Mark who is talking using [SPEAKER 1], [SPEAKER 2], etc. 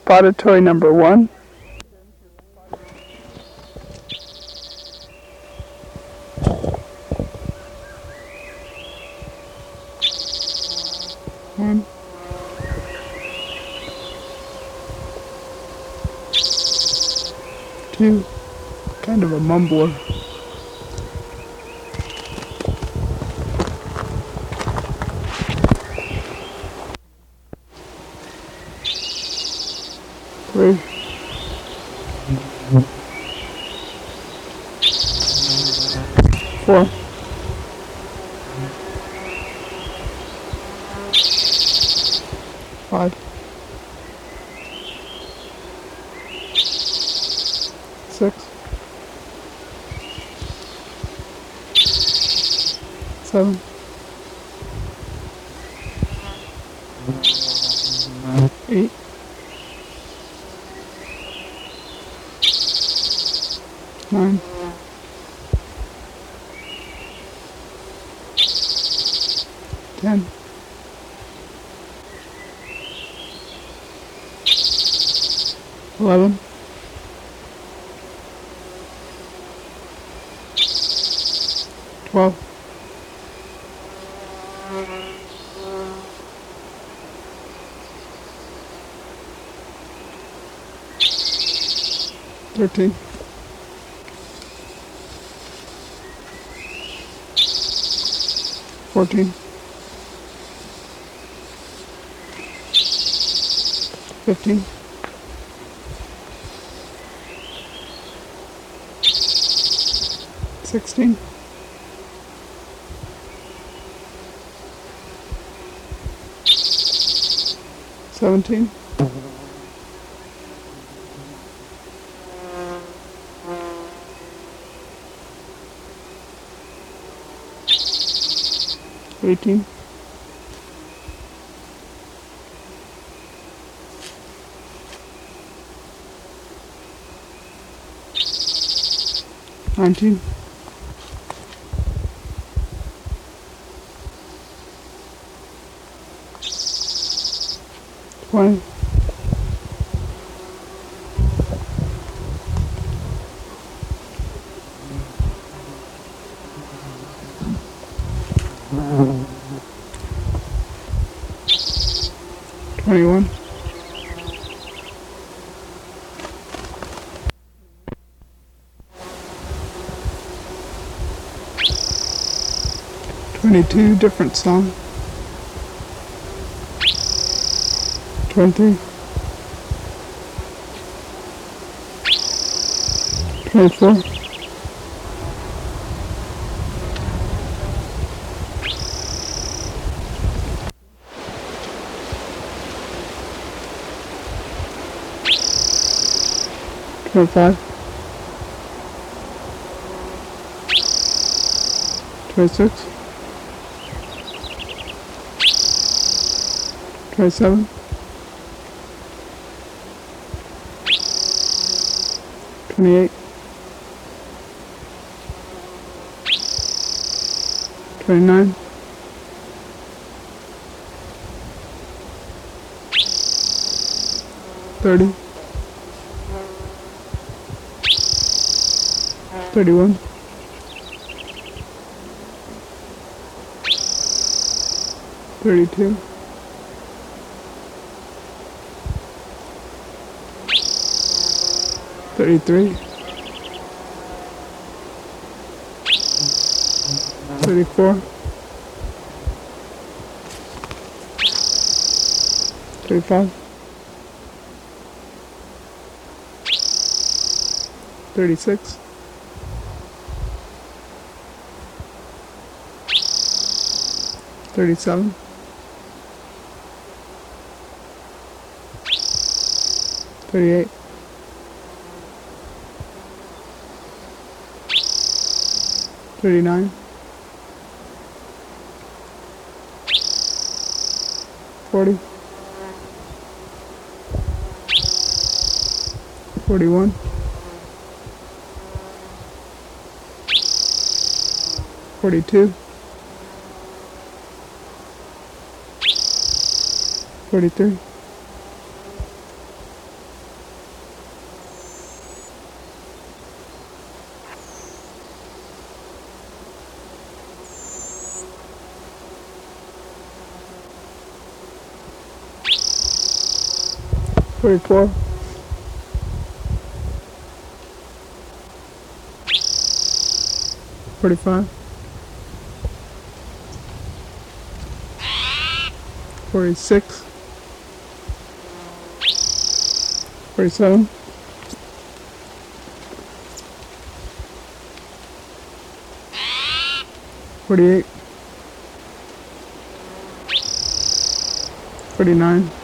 [SPEAKER 1] spotted toy number 1. One. Two. Kind of a mumbler. Three. Four. Five. Six. Seven. Eight. Nine. 10. 11. 12. 13. 14. 15. 16. 17. 18. 19. 20. 21. 22, different song. 23. 24. 25. 26. 27. 28. 29. 30. 31. 32. 33. 34. 35. 36. 37. 38. 39. 40. 41. 42. 43. 44, 45, 46, 47, 48, 49,